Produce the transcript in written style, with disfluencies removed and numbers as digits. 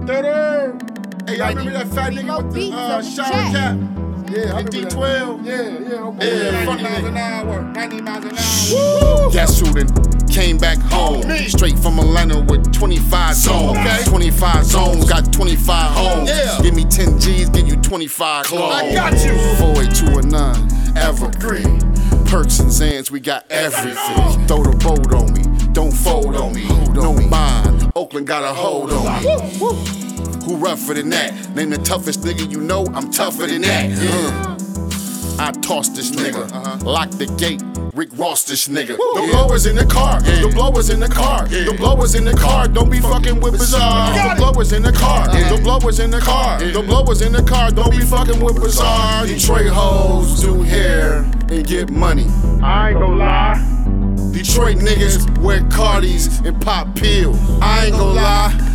Hey, y'all remember that fat nigga with the shower cap? Yeah, I and remember D12? Yeah, 90 miles an hour, 90 miles an hour. Guess who then came back home? Me. Straight from Atlanta with 25 zones. Okay. 25 zones, got 25 homes. Yeah. Give me 10 G's, give you 25 clones. I got you. 48219, evergreen. Perks and Zans, we got everything. Throw the boat on me, don't fold on me. No mind, Oakland got a hold on me. Who rougher than that? Name the toughest nigga you know, I'm tougher than that. I toss this nigga, lock the gate, Rick Ross this nigga. The blowers in the car, the blowers in the car, the blowers in the car, don't be fucking with Bizarre. The blowers in the car, the blowers in the car, the blowers in the car, don't be fucking with Bizarre. Detroit hoes do hair and get money. I ain't gon' lie. Detroit niggas wear Cardis and pop pills. I ain't gon' lie.